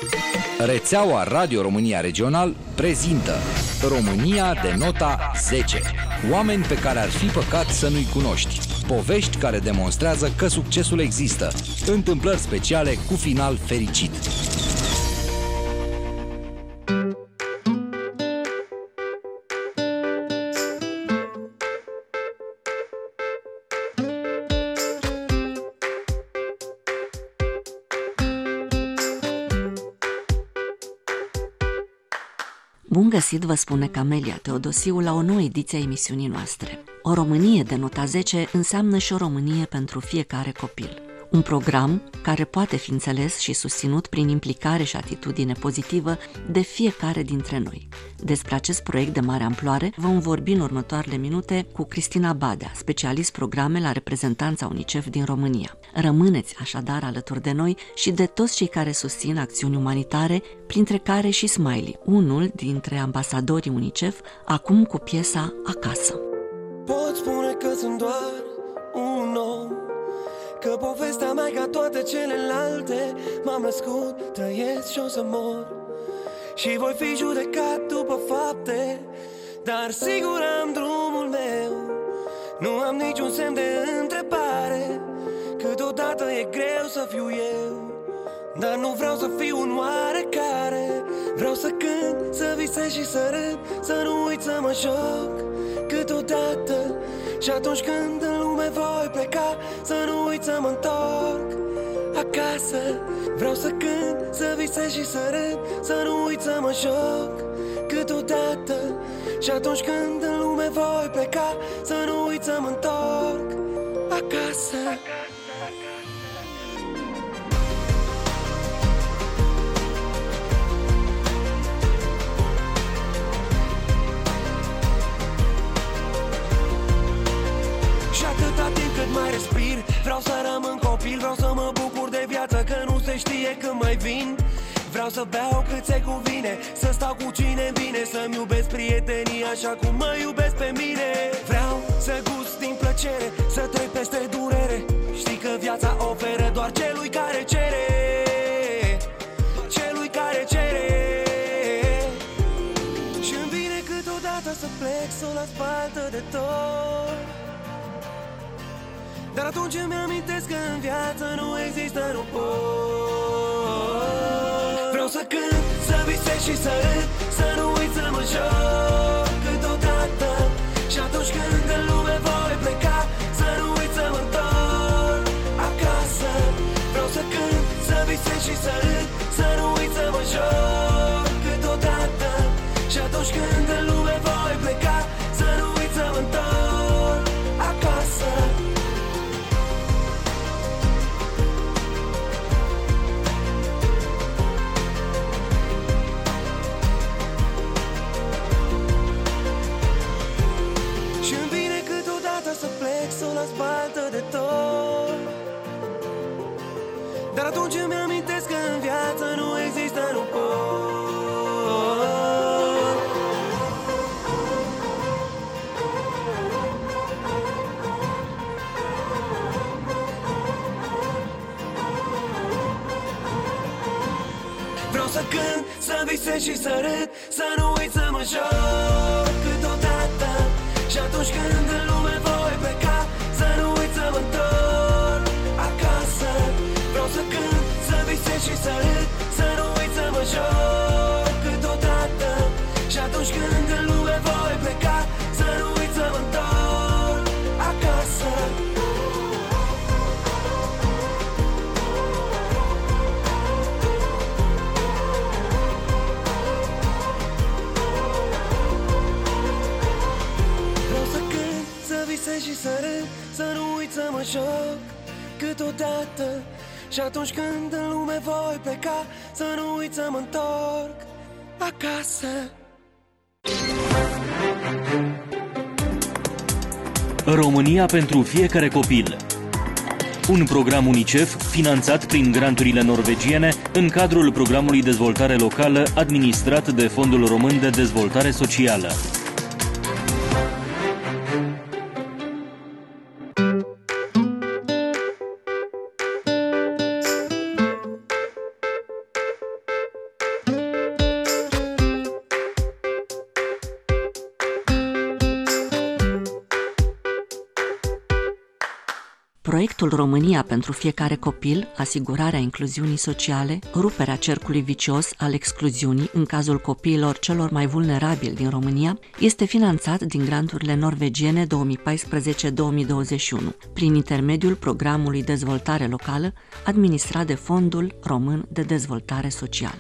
Rețeaua Radio România Regional prezintă România de nota 10. Oameni pe care ar fi păcat să nu-i cunoști. Povești care demonstrează că succesul există. Întâmplări speciale cu final fericit. Bun găsit, vă spune Camelia Teodosiu la o nouă ediție a emisiunii noastre. O Românie de nota 10 înseamnă și o Românie pentru fiecare copil. Un program care poate fi înțeles și susținut prin implicare și atitudine pozitivă de fiecare dintre noi. Despre acest proiect de mare amploare vom vorbi în următoarele minute cu Cristina Badea, specialist programe la reprezentanța UNICEF din România. Rămâneți așadar alături de noi și de toți cei care susțin acțiuni umanitare, printre care și Smiley, unul dintre ambasadorii UNICEF, acum cu piesa Acasă. Pot spune că sunt doar un om, că povestea mea ca toate celelalte. M-am născut, trăiesc și o să mor, și voi fi judecat după fapte, dar sigur am drumul meu. Nu am niciun semn de întrebare, câteodată e greu să fiu eu, dar nu vreau să fiu un oarecare. Vreau să cânt, să visez și să râd, să nu uit să mă joc câteodată. Și atunci când în lume voi pleca, să nu uit să mă întorc acasă. Vreau să cânt, să visez și să râd, să nu uit să mă joc câteodată. Și atunci când în lume voi pleca, să nu uit să mă întorc acasă. Mai respir, vreau să rămân copil, vreau să mă bucur de viață, că nu se știe când mai vin. Vreau să beau cât se cuvine, să stau cu cine vine, să-mi iubesc prietenii așa cum mă iubesc pe mine. Vreau să gust din plăcere, să trec peste durere. Știi că viața oferă doar celui care cere, celui care cere. Și-mi vine câteodată să plec, să o las baltă de tot, dar atunci îmi amintesc că în viață nu există, nu pot. Vreau să cânt, să visez și să râd, să nu uit să mă joc câteodată. Și atunci când în lume voi pleca, să nu uit să mă întorc acasă. Vreau să cânt, să visez și să râd, să nu uit să mă joc câteodată. Și atunci când în lume voi pleca, să nu uit să mă întorc acasă. Să plec, să o las baltă de tot, dar atunci îmi amintesc că în viață nu există, nu pot. Vreau să cânt, să visez și să râd, să nu uit să mă joc câteodată. Și atunci când în lume voi pleca, să nu uit să mă întorc acasă. Vreau să cânt, să visez și să râd, să nu uit să mă joc câteodată. Și atunci când în lume voi pleca, să nu uit să mă întorc acasă. Și să râd, să nu uit să mă joc câteodată. Și atunci când în lume voi pleca, să nu uit să mă întorc acasă. România pentru fiecare copil. Un program UNICEF finanțat prin granturile norvegiene în cadrul programului Dezvoltare Locală administrat de Fondul Român de Dezvoltare Socială. Proiectul România pentru fiecare copil, asigurarea incluziunii sociale, ruperea cercului vicios al excluziunii în cazul copiilor celor mai vulnerabili din România, este finanțat din granturile norvegiene 2014-2021, prin intermediul Programului Dezvoltare Locală, administrat de Fondul Român de Dezvoltare Socială.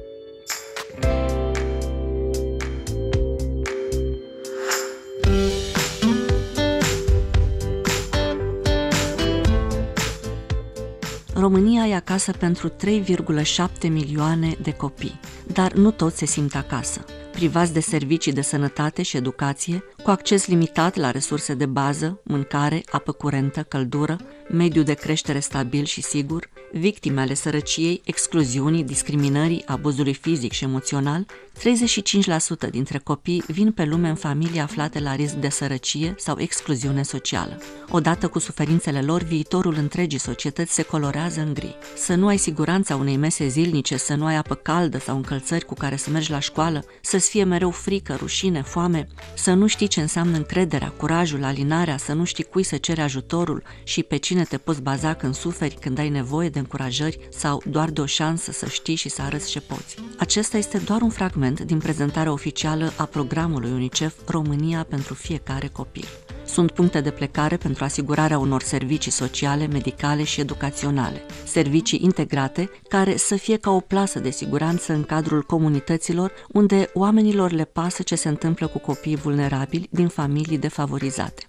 România e acasă pentru 3,7 milioane de copii, dar nu toți se simt acasă. Privați de servicii de sănătate și educație, cu acces limitat la resurse de bază, mâncare, apă curentă, căldură, mediu de creștere stabil și sigur, victime ale sărăciei, excluziunii, discriminării, abuzului fizic și emoțional, 35% dintre copii vin pe lume în familii aflate la risc de sărăcie sau excluziune socială. Odată cu suferințele lor, viitorul întregii societăți se colorează în gri. Să nu ai siguranța unei mese zilnice, să nu ai apă caldă sau încălțări cu care să mergi la școală, să-ți fie mereu frică, rușine, foame, să nu știi ce înseamnă încrederea, curajul, alinarea, să nu știi cui să ceri ajutorul și pe cine te poți baza când suferi, când ai nevoie de încurajări sau doar de o șansă să știi și să arăți ce poți. Acesta este doar un fragment din prezentarea oficială a programului UNICEF România pentru fiecare copil. Sunt puncte de plecare pentru asigurarea unor servicii sociale, medicale și educaționale, servicii integrate care să fie ca o plasă de siguranță în cadrul comunităților unde oamenilor le pasă ce se întâmplă cu copiii vulnerabili din familii defavorizate.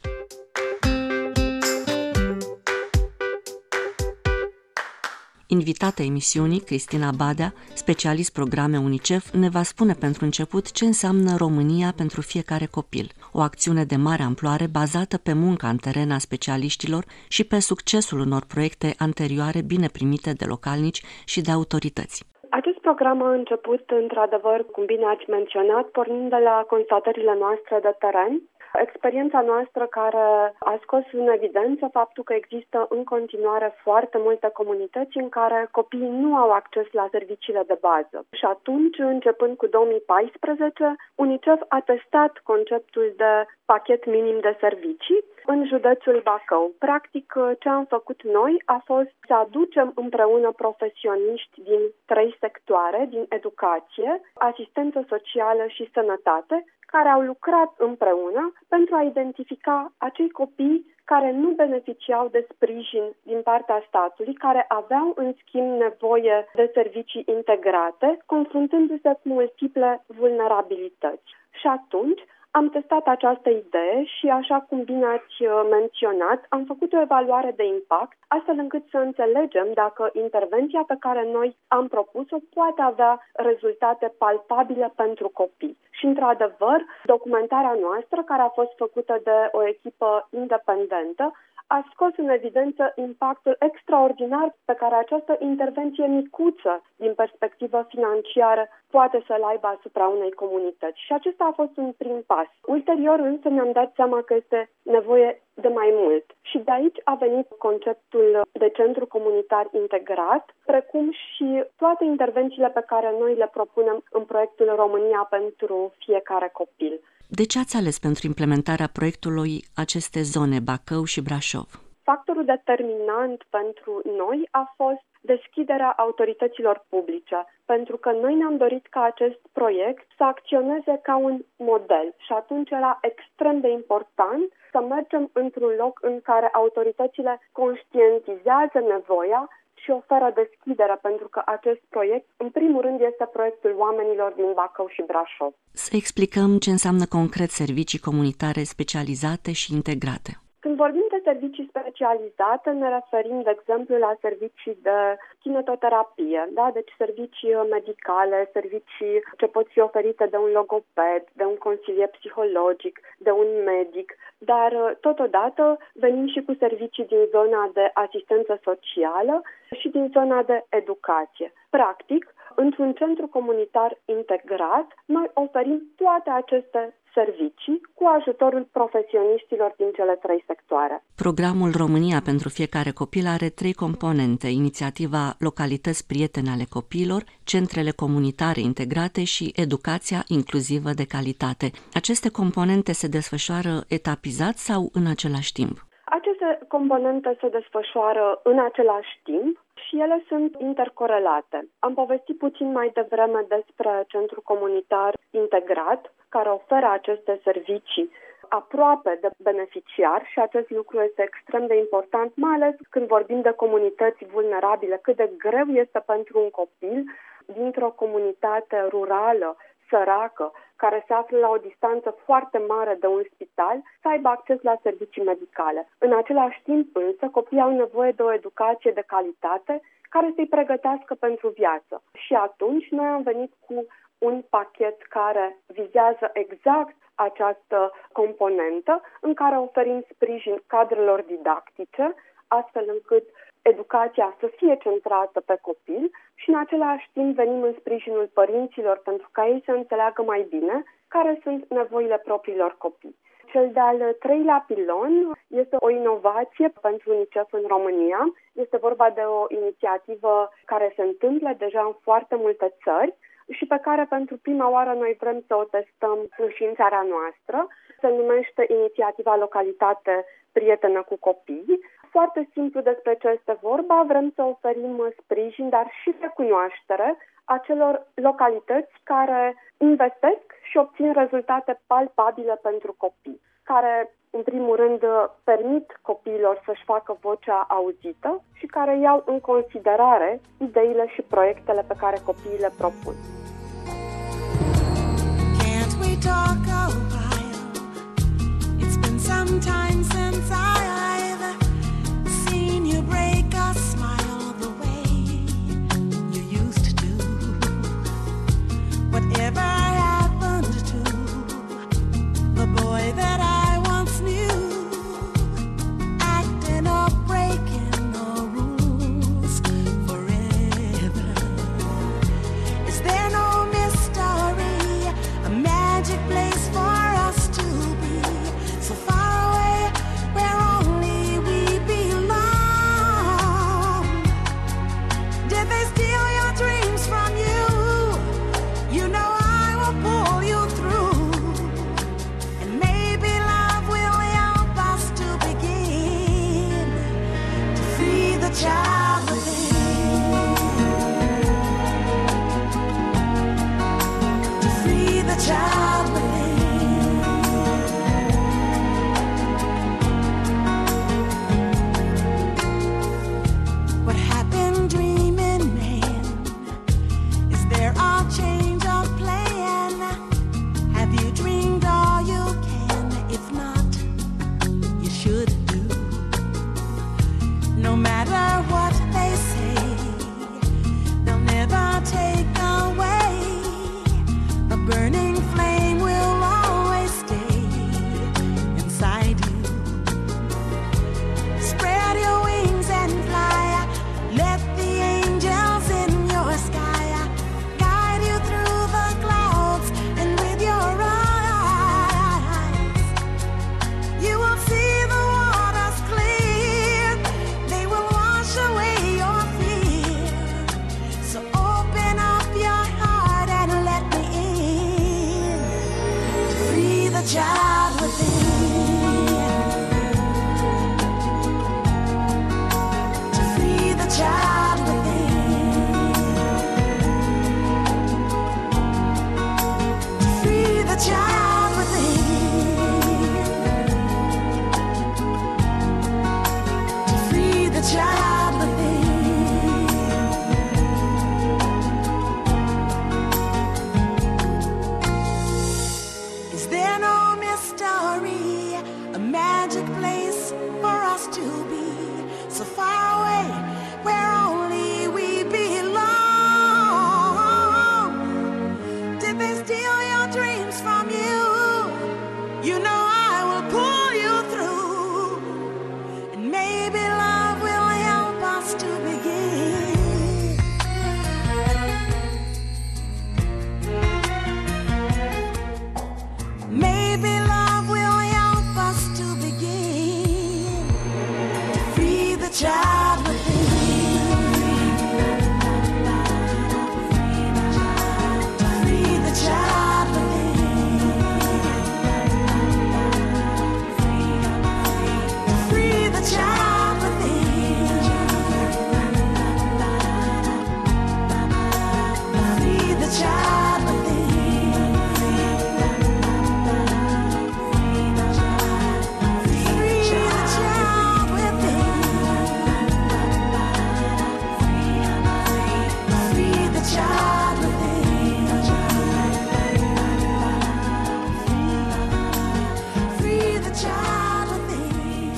Invitata emisiunii, Cristina Badea, specialist programe UNICEF, ne va spune pentru început ce înseamnă România pentru fiecare copil, o acțiune de mare amploare bazată pe munca în teren a specialiștilor și pe succesul unor proiecte anterioare bine primite de localnici și de autorități. Acest program a început, într-adevăr, cum bine ați menționat, pornind de la constatările noastre de teren. Experiența noastră care a scos în evidență faptul că există în continuare foarte multe comunități în care copiii nu au acces la serviciile de bază. Și atunci, începând cu 2014, UNICEF a testat conceptul de pachet minim de servicii în județul Bacău. Practic, ce am făcut noi a fost să aducem împreună profesioniști din 3 sectoare, din educație, asistență socială și sănătate, care au lucrat împreună pentru a identifica acei copii care nu beneficiau de sprijin din partea statului, care aveau în schimb nevoie de servicii integrate, confruntându-se cu multiple vulnerabilități. Și atunci am testat această idee și, așa cum bine ați menționat, am făcut o evaluare de impact, astfel încât să înțelegem dacă intervenția pe care noi am propus-o poate avea rezultate palpabile pentru copii. Și, într-adevăr, documentarea noastră, care a fost făcută de o echipă independentă, a scos în evidență impactul extraordinar pe care această intervenție micuță din perspectivă financiară poate să-l aibă asupra unei comunități. Și acesta a fost un prim pas. Ulterior însă ne-am dat seama că este nevoie de mai mult. Și de aici a venit conceptul de centru comunitar integrat, precum și toate intervențiile pe care noi le propunem în proiectul România pentru fiecare copil. De ce ați ales pentru implementarea proiectului aceste zone, Bacău și Brașov? Factorul determinant pentru noi a fost deschiderea autorităților publice, pentru că noi ne-am dorit ca acest proiect să acționeze ca un model și atunci era extrem de important să mergem într-un loc în care autoritățile conștientizează nevoia și oferă deschidere, pentru că acest proiect, în primul rând, este proiectul oamenilor din Bacău și Brașov. Să explicăm ce înseamnă concret servicii comunitare specializate și integrate. Când vorbim de servicii specializate, ne referim, de exemplu, la servicii de kinetoterapie, da? Deci servicii medicale, servicii ce pot fi oferite de un logoped, de un consilier psihologic, de un medic, dar totodată venim și cu servicii din zona de asistență socială și din zona de educație. Practic, într-un centru comunitar integrat, noi oferim toate aceste servicii cu ajutorul profesioniștilor din cele 3 sectoare. Programul România pentru fiecare copil are 3 componente: inițiativa Localități Prietene ale Copiilor, centrele comunitare integrate și educația inclusivă de calitate. Aceste componente se desfășoară etapizat sau în același timp? Aceste componente se desfășoară în același timp și ele sunt intercorelate. Am povestit puțin mai devreme despre Centrul Comunitar Integrat, care oferă aceste servicii aproape de beneficiari și acest lucru este extrem de important, mai ales când vorbim de comunități vulnerabile, cât de greu este pentru un copil dintr-o comunitate rurală, săracă, care se află la o distanță foarte mare de un spital, să aibă acces la servicii medicale. În același timp însă, copiii au nevoie de o educație de calitate care să-i pregătească pentru viață. Și atunci noi am venit cu un pachet care vizează exact această componentă în care oferim sprijin cadrelor didactice, astfel încât educația să fie centrată pe copil și în același timp venim în sprijinul părinților pentru ca ei să înțeleagă mai bine care sunt nevoile propriilor copii. Cel de-al treilea pilon este o inovație pentru UNICEF în România. Este vorba de o inițiativă care se întâmplă deja în foarte multe țări și pe care pentru prima oară noi vrem să o testăm și în țara noastră. Se numește inițiativa Localitate Prietenă cu Copii. Foarte simplu despre ce este vorba, vrem să oferim sprijin, dar și recunoaștere acelor localități care investesc și obțin rezultate palpabile pentru copii, care, în primul rând, permit copiilor să-și facă vocea auzită și care iau în considerare ideile și proiectele pe care copiii le propun. Can't we talk a while? It's been some time since I've seen you break a smile the way you used to do. Whatever happened to the boy that I once knew, acting up, breaking the rules forever? Is there no mystery, a magic place for us to be, so far away where only we belong? Did they steal your dreams from you? You know I will pull you through, and maybe love will help us to begin to free the child within, to free the child within. What happened, dreaming man? Is there a change of plan? Have you dreamed all you can? If not, you should do. No matter what they say, they'll never take away. The burning flame will always stay inside you. Spread your wings and fly. Let the angels in your sky guide you through the clouds, and with your eyes you will see the waters clear. They will wash away your fear. So open up your heart and let me in to free the child within, to free the child within, to free the child within, to free the child within. Is there no mystery, a magic place for us to be, so far away where only we belong? Did they steal your dreams from you? child within. Free the child within. Free the child within. Free the child within.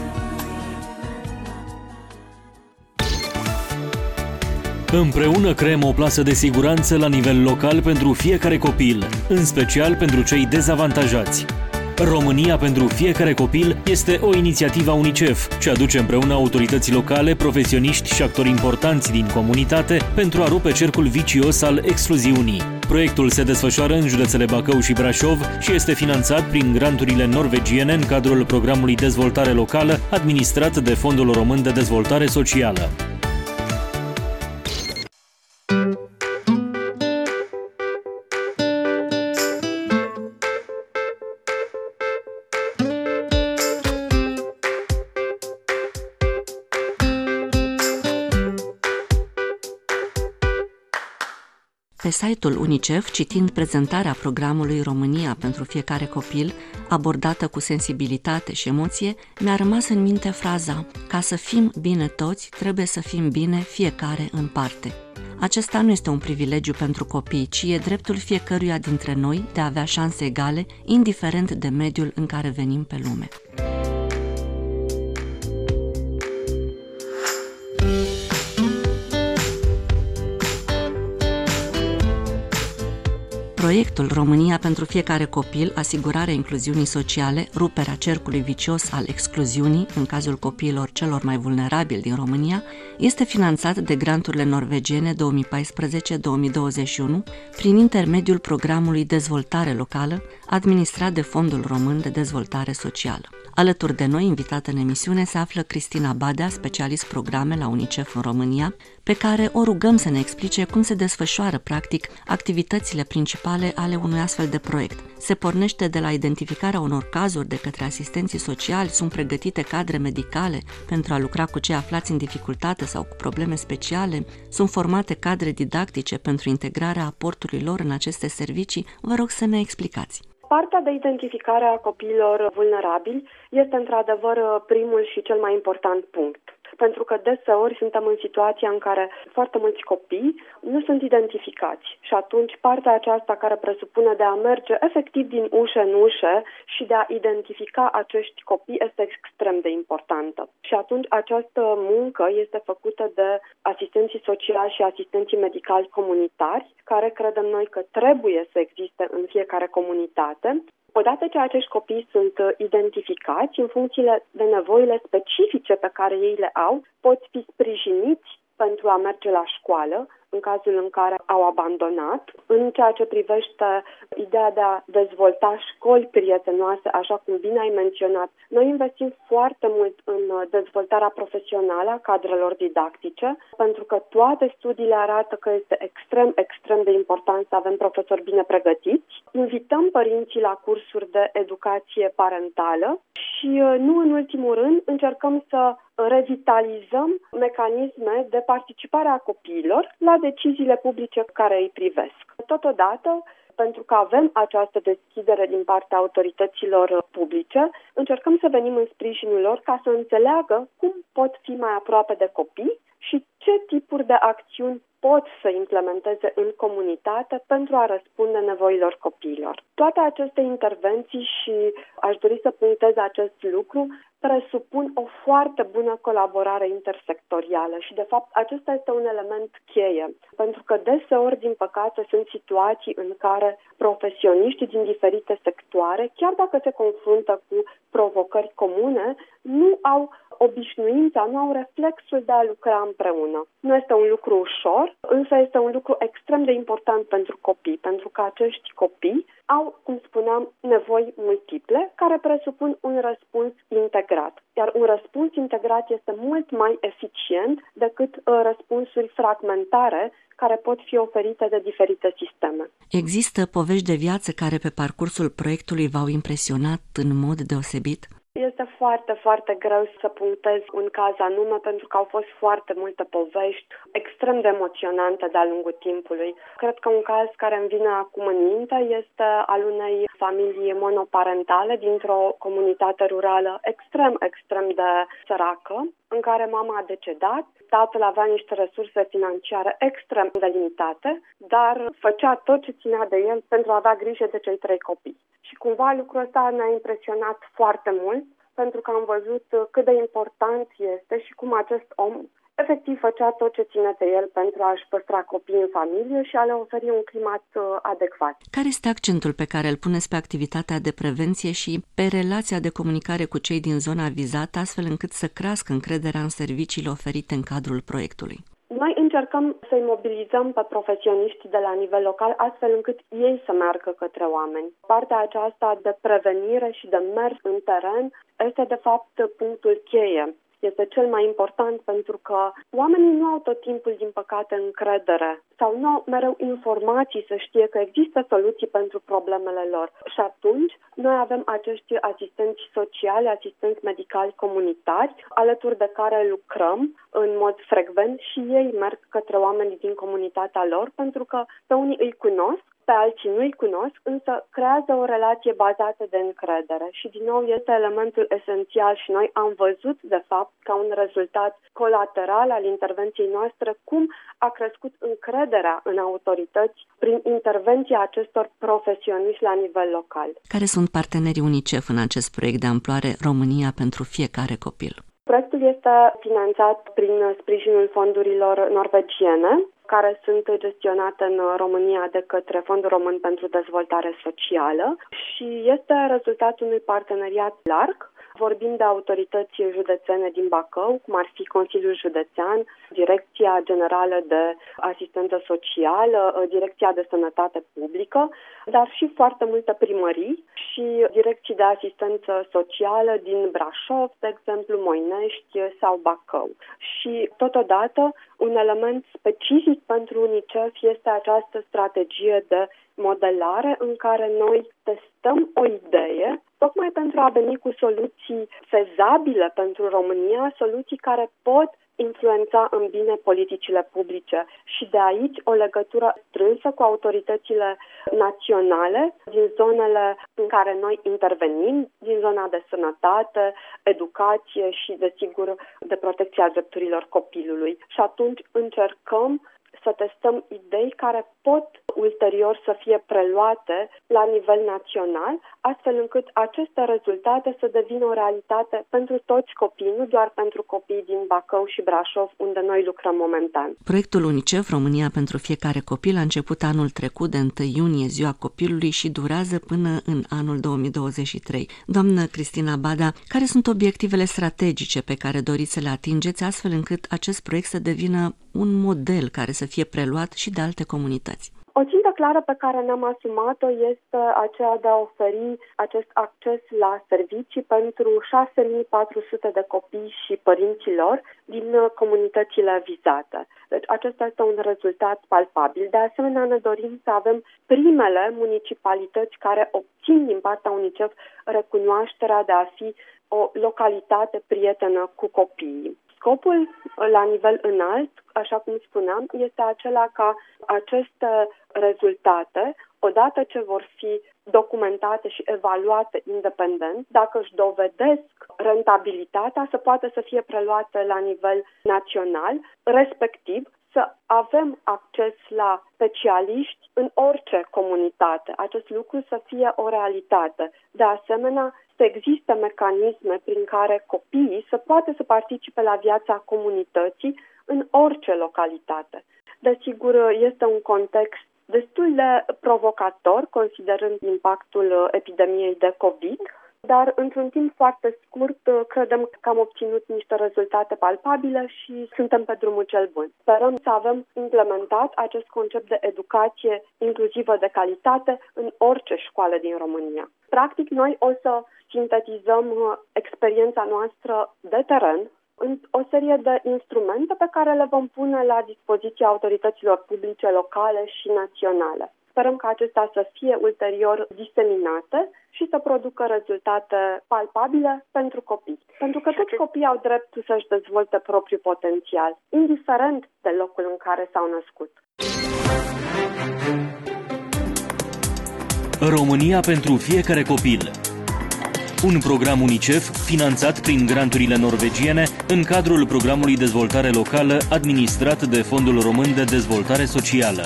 Împreună creăm o plasă de siguranță la nivel local pentru fiecare copil, în special pentru cei dezavantajați. România pentru fiecare copil este o inițiativă a UNICEF, ce aduce împreună autorități locale, profesioniști și actori importanți din comunitate pentru a rupe cercul vicios al excluziunii. Proiectul se desfășoară în județele Bacău și Brașov și este finanțat prin granturile norvegiene în cadrul programului Dezvoltare Locală, administrat de Fondul Român de Dezvoltare Socială. Pe site-ul UNICEF, citind prezentarea programului România pentru fiecare copil, abordată cu sensibilitate și emoție, mi-a rămas în minte fraza: ca să fim bine toți, trebuie să fim bine fiecare în parte. Acesta nu este un privilegiu pentru copii, ci e dreptul fiecăruia dintre noi de a avea șanse egale, indiferent de mediul în care venim pe lume. Proiectul România pentru fiecare copil, asigurarea incluziunii sociale, ruperea cercului vicios al excluziunii în cazul copiilor celor mai vulnerabili din România, este finanțat de granturile norvegiene 2014-2021 prin intermediul programului Dezvoltare Locală, administrat de Fondul Român de Dezvoltare Socială. Alături de noi, invitată în emisiune, se află Cristina Badea, specialist programe la UNICEF în România, pe care o rugăm să ne explice cum se desfășoară practic activitățile principale ale unui astfel de proiect. Se pornește de la identificarea unor cazuri de către asistenții sociali, sunt pregătite cadre medicale pentru a lucra cu cei aflați în dificultate sau cu probleme speciale, sunt formate cadre didactice pentru integrarea aportului lor în aceste servicii. Vă rog să ne explicați. Partea de identificare a copiilor vulnerabili este într-adevăr primul și cel mai important punct. Pentru că deseori suntem în situația în care foarte mulți copii nu sunt identificați și atunci partea aceasta care presupune de a merge efectiv din ușă în ușă și de a identifica acești copii este extrem de importantă. Și atunci această muncă este făcută de asistenții sociali și asistenții medicali comunitari, care credem noi că trebuie să existe în fiecare comunitate. Odată ce acești copii sunt identificați în funcție de nevoile specifice pe care ei le au, pot fi sprijiniți pentru a merge la școală în cazul în care au abandonat. În ceea ce privește ideea de a dezvolta școli prietenoase, așa cum bine ai menționat, noi investim foarte mult în dezvoltarea profesională a cadrelor didactice, pentru că toate studiile arată că este extrem de important să avem profesori bine pregătiți. Invităm părinții la cursuri de educație parentală și, nu în ultimul rând, încercăm să revitalizăm mecanisme de participare a copiilor la deciziile publice care îi privesc. Totodată, pentru că avem această deschidere din partea autorităților publice, încercăm să venim în sprijinul lor ca să înțeleagă cum pot fi mai aproape de copii și ce tipuri de acțiuni pot să implementeze în comunitate pentru a răspunde nevoilor copiilor. Toate aceste intervenții, și aș dori să punctez acest lucru, presupun o foarte bună colaborare intersectorială și, de fapt, acesta este un element cheie, pentru că deseori, din păcate, sunt situații în care profesioniștii din diferite sectoare, chiar dacă se confruntă cu provocări comune, nu au obișnuința, nu au reflexul de a lucra împreună. Nu este un lucru ușor, însă este un lucru extrem de important pentru copii, pentru că acești copii au, cum spuneam, nevoi multiple care presupun un răspuns integrat. Iar un răspuns integrat este mult mai eficient decât răspunsuri fragmentare care pot fi oferite de diferite sisteme. Există povești de viață care pe parcursul proiectului v-au impresionat în mod deosebit? Este foarte, foarte greu să punctez un caz anume, pentru că au fost foarte multe povești extrem de emoționante de-a lungul timpului. Cred că un caz care îmi vine acum în minte este al unei familii monoparentale dintr-o comunitate rurală extrem de săracă, în care mama a decedat. Tatăl avea niște resurse financiare extrem de limitate, dar făcea tot ce ținea de el pentru a avea grijă de cei 3 copii. Și cumva lucrul ăsta ne-a impresionat foarte mult, pentru că am văzut cât de important este și cum acest om efectiv făcea tot ce ține de el pentru a-și păstra copiii în familie și a le oferi un climat adecvat. Care este accentul pe care îl puneți pe activitatea de prevenție și pe relația de comunicare cu cei din zona vizată, astfel încât să crească încrederea în serviciile oferite în cadrul proiectului? Noi încercăm să-i mobilizăm pe profesioniștii de la nivel local, astfel încât ei să meargă către oameni. Partea aceasta de prevenire și de mers în teren este de fapt punctul cheie. Este cel mai important, pentru că oamenii nu au tot timpul, din păcate, încredere sau nu au mereu informații să știe că există soluții pentru problemele lor. Și atunci noi avem acești asistenți sociali, asistenți medicali comunitari, alături de care lucrăm în mod frecvent și ei merg către oamenii din comunitatea lor, pentru că pe unii îi cunosc, pe alții nu-i cunosc, însă creează o relație bazată de încredere și, din nou, este elementul esențial și noi am văzut, de fapt, ca un rezultat colateral al intervenției noastre, cum a crescut încrederea în autorități prin intervenția acestor profesioniști la nivel local. Care sunt partenerii UNICEF în acest proiect de amploare România pentru fiecare copil? Proiectul este finanțat prin sprijinul fondurilor norvegiene, care sunt gestionate în România de către Fondul Român pentru Dezvoltare Socială și este rezultatul unui parteneriat larg. Vorbim de autorități județene din Bacău, cum ar fi Consiliul Județean, Direcția Generală de Asistență Socială, Direcția de Sănătate Publică, dar și foarte multe primării și direcții de asistență socială din Brașov, de exemplu, Moinești sau Bacău. Și totodată un element specific pentru UNICEF este această strategie de modelare în care noi testăm o idee tocmai pentru a veni cu soluții fezabile pentru România, soluții care pot influența în bine politicile publice și de aici o legătură strânsă cu autoritățile naționale din zonele în care noi intervenim, din zona de sănătate, educație și, desigur, de protecția drepturilor copilului. Și atunci încercăm să testăm idei care pot ulterior să fie preluate la nivel național, astfel încât aceste rezultate să devină o realitate pentru toți copiii, nu doar pentru copiii din Bacău și Brașov, unde noi lucrăm momentan. Proiectul UNICEF România pentru fiecare copil a început anul trecut de 1 iunie, Ziua Copilului, și durează până în anul 2023. Doamnă Cristina Bada, care sunt obiectivele strategice pe care doriți să le atingeți, astfel încât acest proiect să devină un model care să fie preluat și de alte comunități? O țintă clară pe care ne-am asumat-o este aceea de a oferi acest acces la servicii pentru 6.400 de copii și părinților din comunitățile vizate. Deci acesta este un rezultat palpabil. De asemenea, ne dorim să avem primele municipalități care obțin din partea UNICEF recunoașterea de a fi o localitate prietenă cu copiii. Scopul la nivel înalt, așa cum spuneam, este acela ca aceste rezultate, odată ce vor fi documentate și evaluate independent, dacă își dovedesc rentabilitatea, să poată să fie preluate la nivel național, respectiv să avem acces la specialiști în orice comunitate. Acest lucru să fie o realitate. De asemenea, să existe mecanisme prin care copiii să poată să participe la viața comunității în orice localitate. Desigur, este un context destul de provocator, considerând impactul epidemiei de COVID, dar într-un timp foarte scurt credem că am obținut niște rezultate palpabile și suntem pe drumul cel bun. Sperăm să avem implementat acest concept de educație inclusivă de calitate în orice școală din România. Practic, noi o să sintetizăm experiența noastră de teren în o serie de instrumente pe care le vom pune la dispoziția autorităților publice locale și naționale. Sperăm ca acestea să fie ulterior diseminate și să producă rezultate palpabile pentru copii. Pentru că toți copiii au dreptul să-și dezvolte propriul potențial, indiferent de locul în care s-au născut. România pentru fiecare copil. Un program UNICEF finanțat prin granturile norvegiene în cadrul programului Dezvoltare Locală administrat de Fondul Român de Dezvoltare Socială.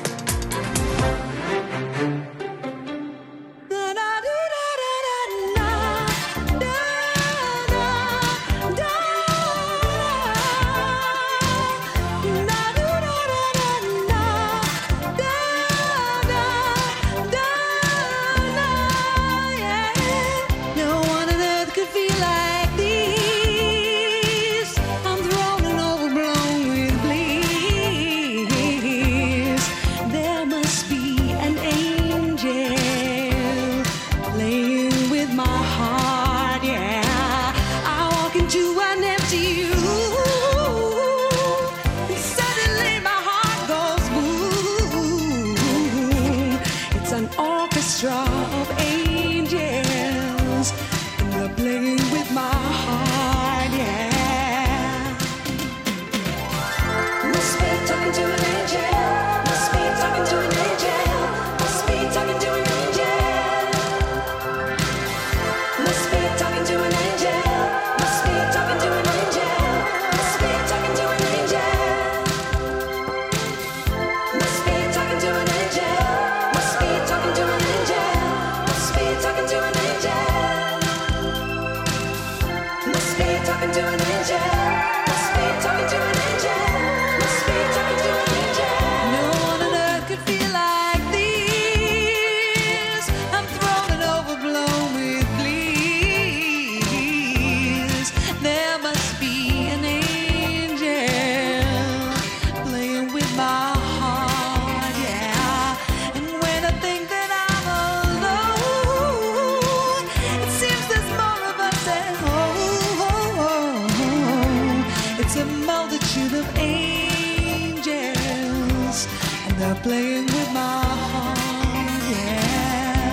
Playing with my heart, yeah.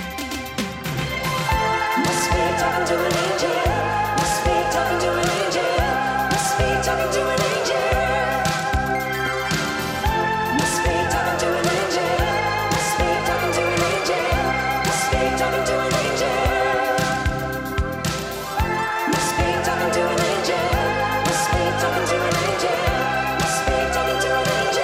Must be talking to an angel. Must be talking to an angel. Must be talking to an angel. Must be talking to an angel. Must be talking to an angel. Must be talking to an angel. Must be talking to an angel. Must be talking to an angel. Must be talking to an angel.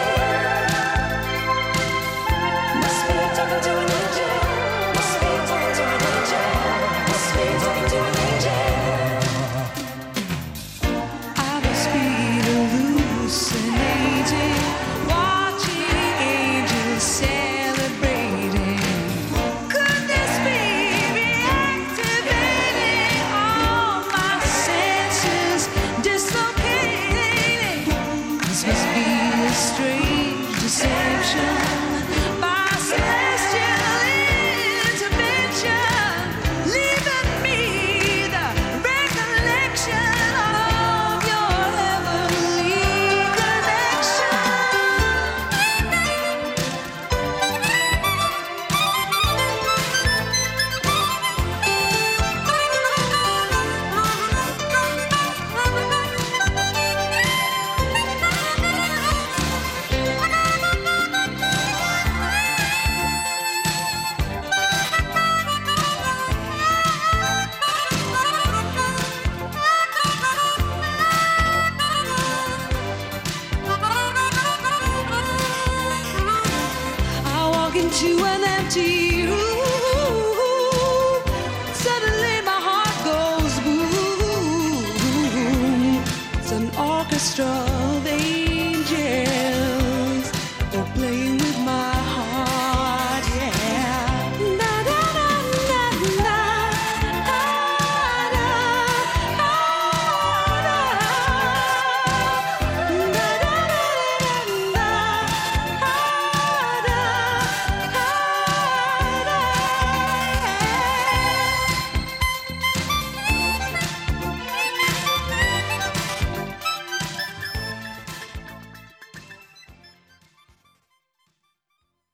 Into an empty room, suddenly my heart goes boom. It's an orchestra